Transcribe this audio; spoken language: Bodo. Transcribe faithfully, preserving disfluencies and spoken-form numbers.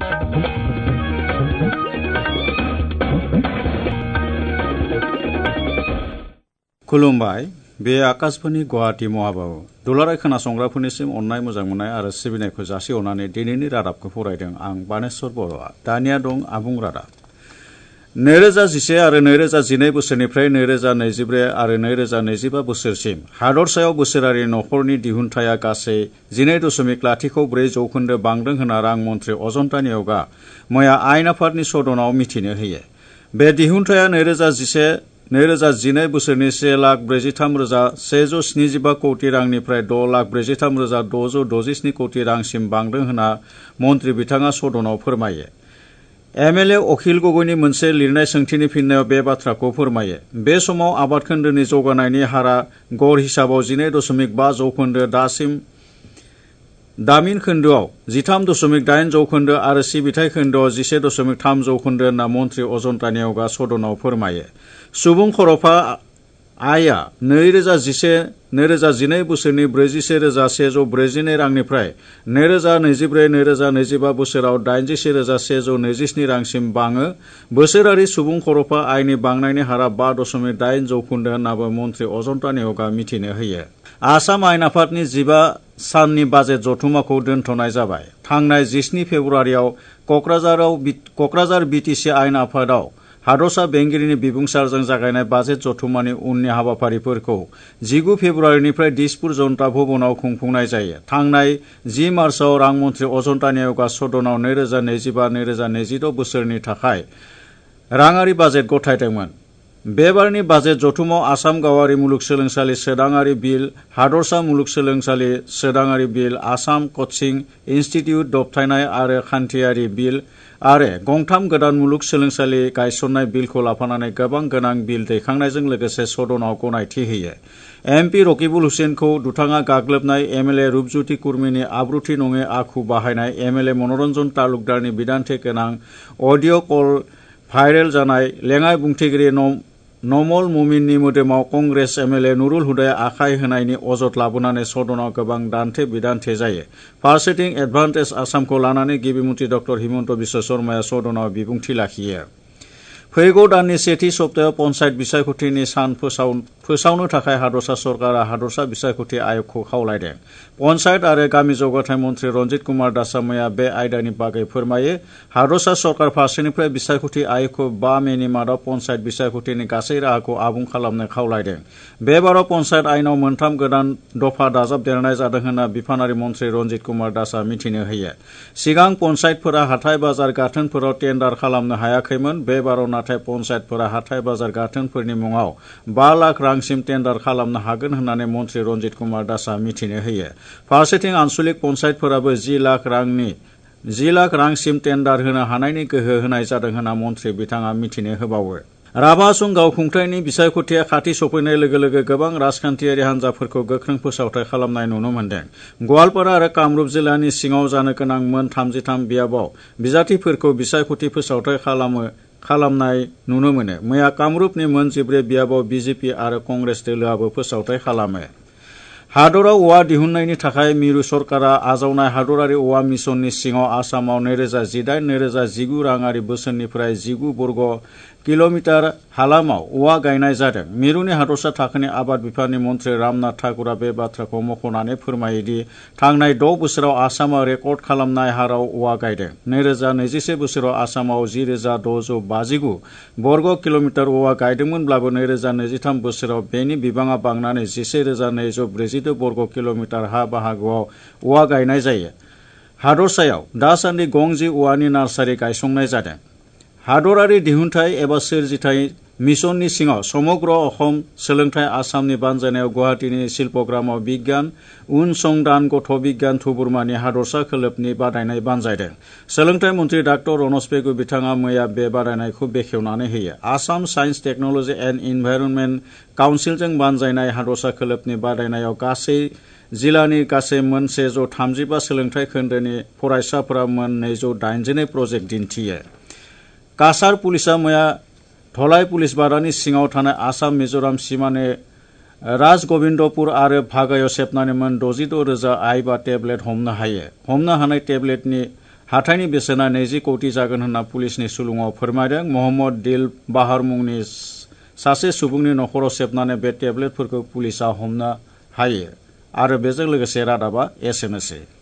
खुलुमबाय बे आकाशफोरनि गुवाहाटी महाबाबु दुलाराय खोनासंग्राफोरनिसिम अननाय मोजां मोननाय आरो सिबिनायखौ जासिहरनानै दिनैनि रादाबखौ फरायदों आं बानेश्वर बर'आ। दानिया दं आबुं रादाब। नैरोजा जिसे आरो नैरोजा जिनै बोसोरनिफ्राय नैरोजा नैजिब्रै आरो नैरोजा नैजिबा बोसोरसिम हादरसायाव बोसोरारि नखरनि दिहुनथाया गासै जिनै दशमिक लाथिख' ब्रै जौखोन्दो बांदों होनना रां मन्थ्रि अजन्ता नेउगा मैया आयेन आफादनि सदनाव मिथिनो होयो। बे दिहुनथाया नैरोजा जिसे नैरोजा जिनै बोसोरनि से लाख ब्रैजिथाम रोजा सेजौ स्निजिबा कौटि रांनिफ्राय द' लाख ब्रैजिथाम रोजा द'जौ द'जिस्नि कौटि रांसिम बांदों होनना मन्थ्रि बिथाङा सदनाव फोरमायो। एम एल ए अखिल गगैनि मोनसे लिरनाय सोंथिनि फिननायाव बे बाथ्राखौ फोरमायो। बे समाव आबाद खोन्दोनि जौगानायनि हारा गड़ हिसाबाव जिनै दशमिक बा जौखोन्दो दासिम दामिन खोन्दोआव जिथाम दशमिक दाइन जौखोन्दो आरो सिबिथाय खोन्दोआव जिसे दशमिक थाम जौखोन्दो होनना मन्थ्रि अजन्ता नेउगा सदनाव फोरमायो। सुबुं खरफा आयआ नैरोजा जिसे नैरोजा जिनै बोसोरनि ब्रैजिसे रोजा सेजौ ब्रैजिनै रांनिफ्राय नैरोजा नैजिब्रै नैरोजा नैजिबा बोसोराव दाइनजिसे रोजा सेजौ नैजिस्नि रांसिम बाङो। बोसोरारि सुबुं खरफा आयनि बांनायनि हारा बा दशमिक दाइन जौखोन्दो होन्नाबो मन्थ्रि अजन्ता नेउगा मिथिनो होयो। आसाम आयेन आफादनि जिबा साननि बाजेट जथुमाखौ दोनथ'नाय जाबाय। थांनाय जिस्नि फेब्रुवारियाव कक्राझाराव कक्राझार बिटिसि आयेन आफादाव हादरसा बेंगिरिनि बिबुंसारजों जागायनाय बाजेट जथुमानि उननि हाबाफारिफोरखौ जिगु फेब्रुवारिनिफ्राय दिसपुर जनता भवनाव खुंफुंनाय जायो। थांनाय जि मार्चआव रां मन्थ्रि अजन्ता नेउगा सदनाव नैरोजा नैजिबा नैरोजा नैजिद' बोसोरनि थाखाय राङारि बाजेट गथायदोंमोन। बेबारनि बाजेट जथुमाव आसाम गावारि मुलुगसोलोंसालि सोदाङारि बिल, हादरसा मुलुगसोलोंसालि सोदाङारि बिल, आसाम कचिं इन्स्टिटिउट दबथायनाय आरो खान्थियारि बिल आरो गंथाम गोदान मुलुगसोलोंसालि गायसननाय बिलखौ लाफानानै गोबां गोनां बिल दैखांनायजों लोगोसे सदनाव गनायथि होयो। एम पि रकिबुल हुसेनखौ दुथाङा गाग्लोबनाय, एम एल ए रुपज्योति कुर्मीनि आब्रुथि नङै आखु बाहायनाय, एम एल ए मनरन्जन तालुकदारनि बिदान्थि गोनां अडिअ कल भाइरेल जानाय, लेङाइ बुंथिगिरि नमल मुमिननि मोदोमाव Congress M L A Nurul हुदाया आखाय होनायनि अजद लाबोनानै सदनाव गोबां दान्थे बिदान्थे जायो। फारसेथिं एडभान्टेज आसामखौ लानानै गिबि मन्थ्रि डक्टर हिमन्त बिश्व शर्माया सदनाव बिबुंथि लाखियो। फैगौ दाननि सेथि सप्तायाव पन्चायत बिसायख'थिनि सान फोसाव फोसावनो थाखाय हादरसा सरकारा हादरसा बिसायख'थि आय'गखौ खावलायदों। पन्चायत आरो गामि जौगाथाय मन्थ्रि रन्जित कुमार दासआ मैया बे आयदानि बागै फोरमायो। हादरसा सरकार फारसेनिफ्राय बिसायख'थि आय'गखौ बा मेनि मादाव पन्चायत बिसायख'थिनि गासै राहाखौ आबुं खालामनो खावलायदों। बे बाराव पन्चायत आयेनाव मोनथाम गोदान दफा दाजाबदेरनाय जादों होनना बिफानारि मन्थ्रि रन्जित कुमार दासआ मिथिनो होयो। सिगां पन्चायतफोरा हाथाय बाजार गाथोनफोराव टेन्डार खालामनो हायाखैमोन। बे बाराव नाथाय पन्चायतफोरा हाथाय बाजार गाथोनफोरनि मुङाव बा लाख रांसिम टेन्डार खालामनो हागोन होननानै मन्थ्रि रन्जित कुमार दासआ मिथिनो होयो। फारसेथिं आन्सलिक पन्चायतफोराबो जि लाख रांनि जि लाख रांसिम टेन्डार होनो हानायनि गोहो होनाय जादों होनना मन्थ्रि बिथाङा मिथिनो होबावो। राभासुं गावखुंथायनि बिसायख'थिया खाथि सफैनाय लोगो लोगो गोबां राजखान्थियारि हान्जाफोरखौ गोख्रों फोसावथाय खालामनाय नुनो मोन्दों। गवालपारा आरो कामरुप जिल्लानि सिङाव जानो गोनां मोन थामजिथाम बियाबाव बिजाथिफोरखौ बिसायख'थि फोसावथाय खालामो खालामनाय नुनो मोनो। मैया कामरुपनि मोन जिब्रै बियाबाव बिजेपि आरो कंग्रेस दोलोआबो फोसावथाय खालामो। हादराव औवा दिहुननायनि थाखाय मिरु सरकारा आजावनाय हादरारि औवा मिशननि सिङाव आसामाव नैरोजा जिदाइन नैरोजा जिगु राङारि बोसोरनिफ्राय जिगु बर्ग किल'मिटार हालामाव औवा गायनाय जादों। मिरुनि हादरसा थाखोनि आबाद बिफाननि मन्थ्रि रामनाथ ठाकुरा बे बाथ्राखौ मख'नानै फोरमायोदि थांनाय द' बोसोराव आसामा रेकर्ड खालामनाय हाराव औवा गायदों। नैरोजा नैजिसे बोसोराव आसामाव जि रोजा द'जौ बाजिगु बर्ग किल'मिटार औवा गायदोंमोनब्लाबो नैरोजा नैजिथाम बोसोराव बेनि बिबाङा बांनानै जिसे रोजा नैजौ ब्रैजिद' बर्ग किल'मिटार हा बाहागोआव औवा गायनाय जायो। हादरसायाव दासान्दि गंजि औवानि नार्सारि गायसंनाय जादों। हादरारि दिहुनथाय एबा सोरजिथाय मिशननि सिङाव समग्र असम सोलोंथाय आसामनि बानजायनायाव गुवाहाटीनि शिल्पग्रामाव बिगियान उन संदान गथ' बिगियान थुबुरमानि हादरसा खोलोबनि बादायनाय बानजायदों। सोलोंथाय मन्थ्रि डाक्टर रनज पेगु बिथाङा मैया बे बादायनायखौ बेखेवनानै होयो। Assam science technology and environment काउन्सिलजों बानजायनाय हादरसा खोलोबनि बादायनायाव गासै जिल्लानि गासै मोन सेजौ थामजिबा सोलोंथाय खोन्दोनि फरायसाफोरा मोन नैजौ दाइनजिनै प्रजेक्ट दिन्थियो। काछार पुलिसआ मैया धलाई पुलिस बादानि सिङाव थानाय आसाम मिजोराम सिमानि राजगबिन्दपुर आरो भागायाव सेबनानै मोन द'जिद' रोजा आइबा टेब्लेट हमनो हायो। हमनो हानाय टेब्लेटनि हाथायनि बेसेना नैजि कौटि जागोन होनना पुलिसनि सुलुङाव फोरमायदों। महम्मद दिल बाहार मुंनि सासे सुबुंनि नखराव सेबनानै बे टेब्लेटफोरखौ पुलिसा हमनो हायो आरो बेजों लोगोसे रादाबा एसेनोसै।